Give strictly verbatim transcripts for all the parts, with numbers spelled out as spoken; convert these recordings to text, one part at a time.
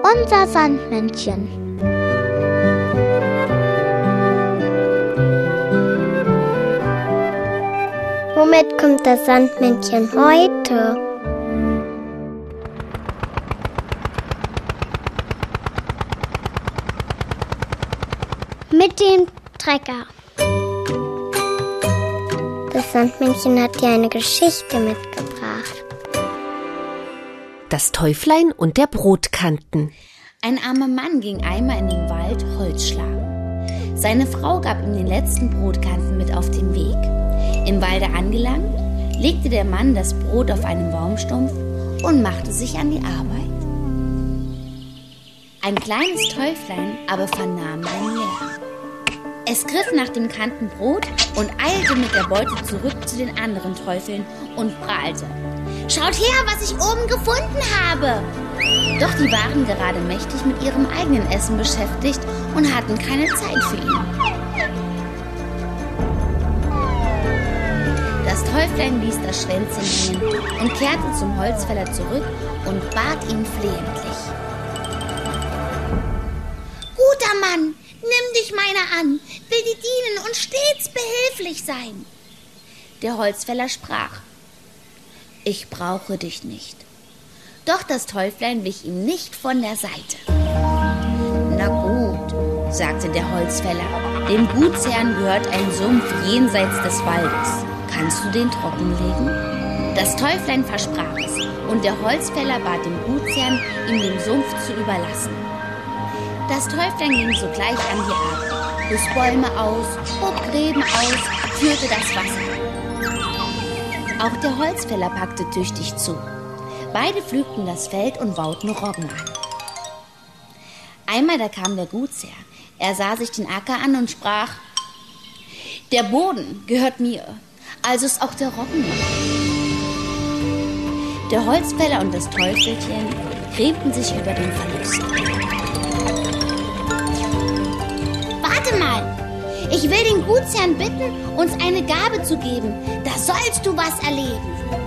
Unser Sandmännchen. Womit kommt das Sandmännchen heute? Mit dem Trecker. Das Sandmännchen hat dir eine Geschichte mitgebracht. Das Täuflein und der Brotkanten. Ein armer Mann ging einmal in den Wald Holz schlagen. Seine Frau gab ihm den letzten Brotkanten mit auf den Weg. Im Walde angelangt, legte der Mann das Brot auf einen Baumstumpf und machte sich an die Arbeit. Ein kleines Täuflein aber vernahm ein Lärm. Es griff nach dem Kantenbrot und eilte mit der Beute zurück zu den anderen Teufeln und prahlte: »Schaut her, was ich oben gefunden habe!« Doch die waren gerade mächtig mit ihrem eigenen Essen beschäftigt und hatten keine Zeit für ihn. Das Täuflein ließ das Schwänzchen hängen und kehrte zum Holzfäller zurück und bat ihn flehentlich: »Guter Mann, nimm dich meiner an, will dir dienen und stets behilflich sein.« Der Holzfäller sprach: »Ich brauche dich nicht.« Doch das Täuflein wich ihm nicht von der Seite. »Na gut«, sagte der Holzfäller, »dem Gutsherrn gehört ein Sumpf jenseits des Waldes. Kannst du den trockenlegen?« Das Täuflein versprach es, und der Holzfäller bat den Gutsherrn, ihm den Sumpf zu überlassen. Das Täuflein ging sogleich an die Arbeit, riss Bäume aus, hob Gräben aus, führte das Wasser. Auch der Holzfäller packte tüchtig zu. Beide pflügten das Feld und bauten Roggen an. Einmal da kam der Gutsherr. Er sah sich den Acker an und sprach: »Der Boden gehört mir, also ist auch der Roggen mein.« Der Holzfäller und das Teufelchen grämten sich über den Verlust. »Warte mal! Ich will den Gutsherrn bitten, uns eine Gabe zu geben. Da sollst du was erleben.«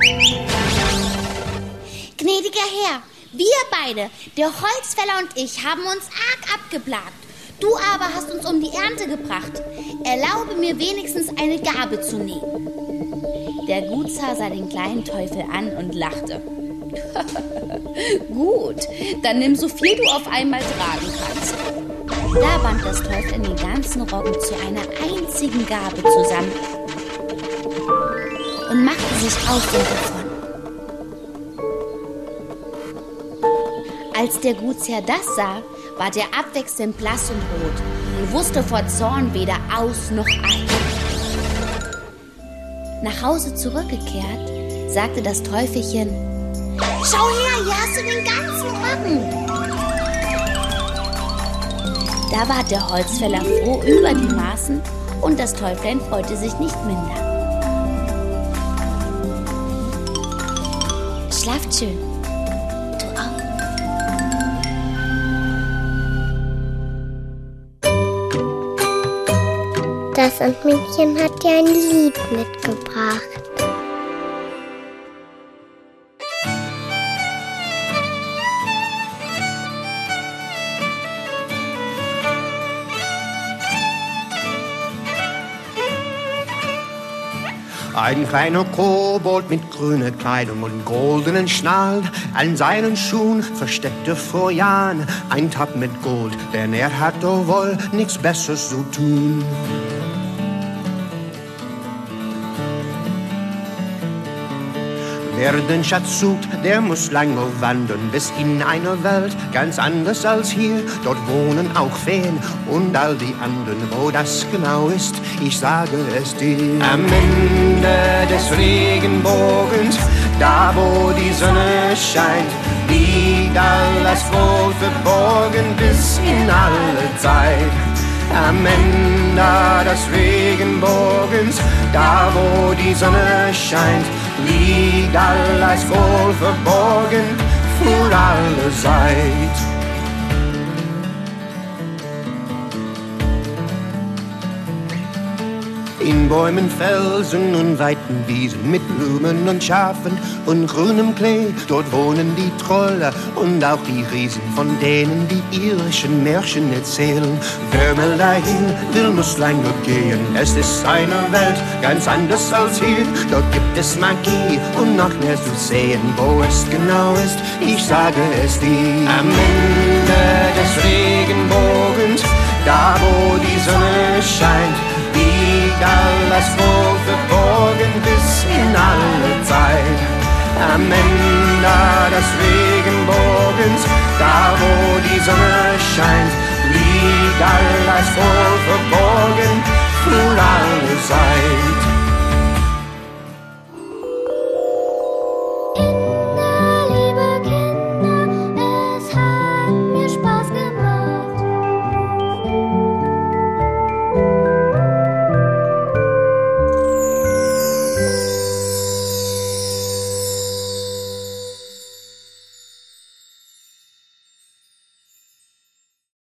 »Gnädiger Herr, wir beide, der Holzfäller und ich, haben uns arg abgeplagt. Du aber hast uns um die Ernte gebracht. Erlaube mir wenigstens eine Gabe zu nehmen.« Der Gutsherr sah den kleinen Teufel an und lachte. »Gut, dann nimm so viel du auf einmal tragen kannst.« Da band das Teufel den ganzen Roggen zu einer einzigen Gabe zusammen und machte sich auf und davon. Als der Gutsherr das sah, ward er abwechselnd blass und rot und wusste vor Zorn weder aus noch ein. Nach Hause zurückgekehrt, sagte das Teufelchen: »Schau her, hier hast du den ganzen Roggen.« Da war der Holzfäller froh über die Maßen und das Täuflein freute sich nicht minder. Schlaft schön. Du auch. Das Sandmännchen hat dir ein Lied mitgebracht. Ein kleiner Kobold mit grüner Kleidung und goldenen Schnall, an seinen Schuhen versteckte vor Jahren ein Tab mit Gold, denn er hatte wohl nichts Besseres zu tun. Wer den Schatz sucht, der muss lange wandern bis in eine Welt ganz anders als hier. Dort wohnen auch Feen und all die anderen. Wo das genau ist, ich sage es dir. Am Ende des Regenbogens, da wo die Sonne scheint, liegt alles wohl verborgen bis in alle Zeit. Am Ende des Regenbogens, da wo die Sonne scheint, liegt alles wohl verborgen für alle Zeit. In Bäumen, Felsen und weiten Wiesen mit Blumen und Schafen und grünem Klee. Dort wohnen die Trolle und auch die Riesen, von denen die irischen Märchen erzählen. Wer mal dahin will, muss lang nur gehen. Es ist eine Welt ganz anders als hier. Dort gibt es Magie und noch mehr zu sehen. Wo es genau ist, ich sage es dir. Am Ende des Regenbogens, da wo die Sonne scheint, liegt alles wohl verborgen bis in alle Zeit. Am Ende des Regenbogens, da wo die Sonne scheint, liegt alles wohl verborgen für alle Zeit.